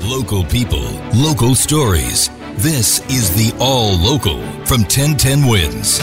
Local people, local stories. This is the All Local from 1010 Wins.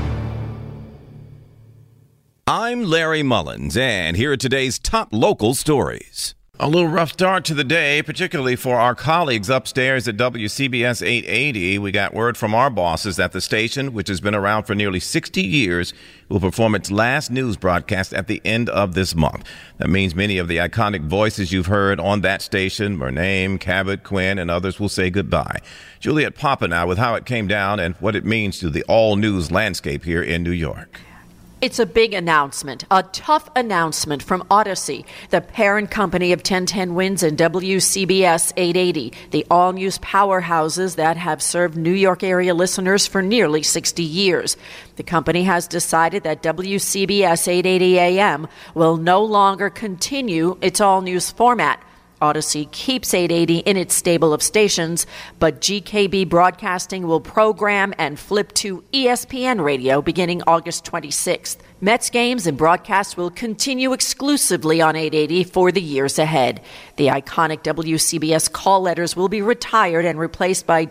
I'm Larry Mullins, and here are today's top local stories. A little rough start to the day, particularly for our colleagues upstairs at WCBS 880. We got word from our bosses that the station, which has been around for nearly 60 years, will perform its last news broadcast at the end of this month. That means many of the iconic voices you've heard on that station, Murnane, Cabot, Quinn, and others will say goodbye. Juliet Papa now with how it came down and what it means to the all-news landscape here in New York. It's a big announcement, a tough announcement from Odyssey, the parent company of 1010 Wins and WCBS 880, the all-news powerhouses that have served New York area listeners for nearly 60 years. The company has decided that WCBS 880 AM will no longer continue its all-news format. Odyssey keeps 880 in its stable of stations, but GKB Broadcasting will program and flip to ESPN Radio beginning August 26th. Mets games and broadcasts will continue exclusively on 880 for the years ahead. The iconic WCBS call letters will be retired and replaced by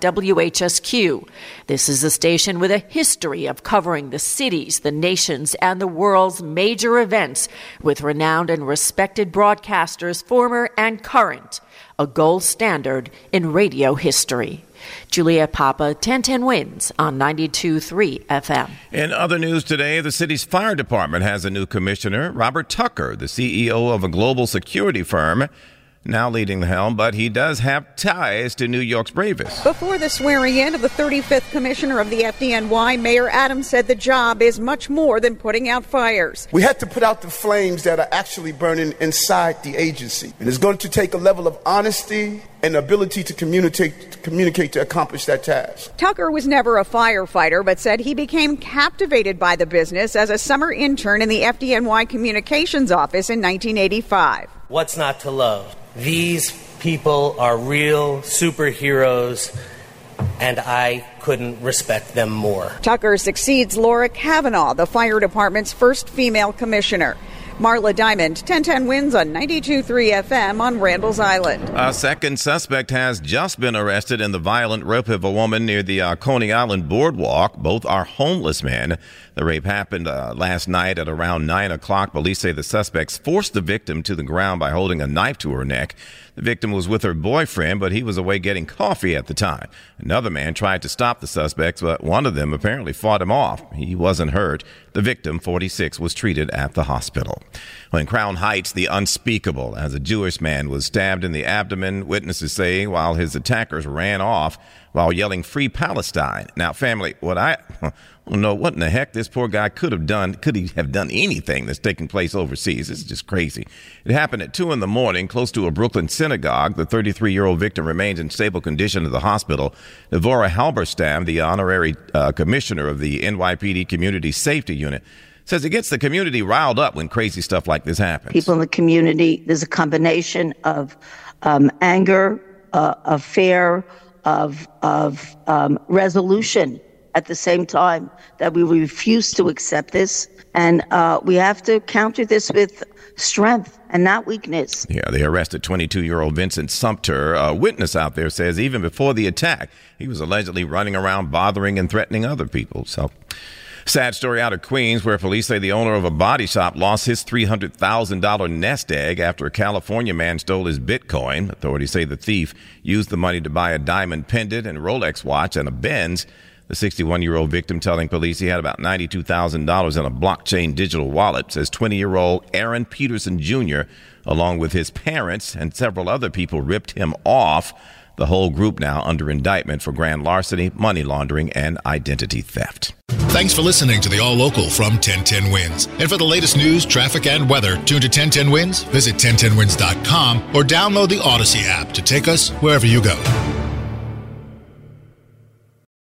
WHSQ. This is a station with a history of covering the cities, the nations, and the world's major events with renowned and respected broadcasters, former and current, a gold standard in radio history. Julia Papa, 1010 Wins on 92.3 FM. In other news today, the city's fire department has a new commissioner, Robert Tucker, the CEO of a global security firm, now leading the helm, but he does have ties to New York's bravest. Before the swearing in of the 35th commissioner of the FDNY, Mayor Adams said the job is much more than putting out fires. We have to put out the flames that are actually burning inside the agency. And it's going to take a level of honesty and ability to communicate to accomplish that task. Tucker was never a firefighter, but said he became captivated by the business as a summer intern in the FDNY communications office in 1985. What's not to love? These people are real superheroes, and I couldn't respect them more. Tucker succeeds Laura Kavanaugh, the fire department's first female commissioner. Marla Diamond, 1010 Wins on 92.3 FM on Randall's Island. A second suspect has just been arrested in the violent rape of a woman near the Coney Island boardwalk. Both are homeless men. The rape happened last night at around 9 o'clock. Police say the suspects forced the victim to the ground by holding a knife to her neck. The victim was with her boyfriend, but he was away getting coffee at the time. Another man tried to stop the suspects, but one of them apparently fought him off. He wasn't hurt. The victim, 46, was treated at the hospital. In Crown Heights, the unspeakable as a Jewish man was stabbed in the abdomen, witnesses say, while his attackers ran off while yelling "Free Palestine." Now, family, what in the heck this poor guy could have done? Could he have done anything that's taking place overseas? It's just crazy. It happened at 2 a.m, close to a Brooklyn synagogue. The 33-year-old victim remains in stable condition at the hospital. Devorah Halberstam, the honorary commissioner of the NYPD Community Safety Unit, says it gets the community riled up when crazy stuff like this happens. People in the community, there's a combination of anger, of fear, of resolution at the same time, that we refuse to accept this. And we have to counter this with strength and not weakness. Yeah, they arrested 22-year-old Vincent Sumter. A witness out there says even before the attack, he was allegedly running around bothering and threatening other people. So, sad story out of Queens, where police say the owner of a body shop lost his $300,000 nest egg after a California man stole his Bitcoin. Authorities say the thief used the money to buy a diamond pendant and Rolex watch and a Benz. The 61-year-old victim telling police he had about $92,000 in a blockchain digital wallet, says 20-year-old Aaron Peterson Jr., along with his parents and several other people, ripped him off. The whole group now under indictment for grand larceny, money laundering, and identity theft. Thanks for listening to the All Local from 1010 Wins. And for the latest news, traffic, and weather, tune to 1010 Wins, visit 1010wins.com, or download the Odyssey app to take us wherever you go.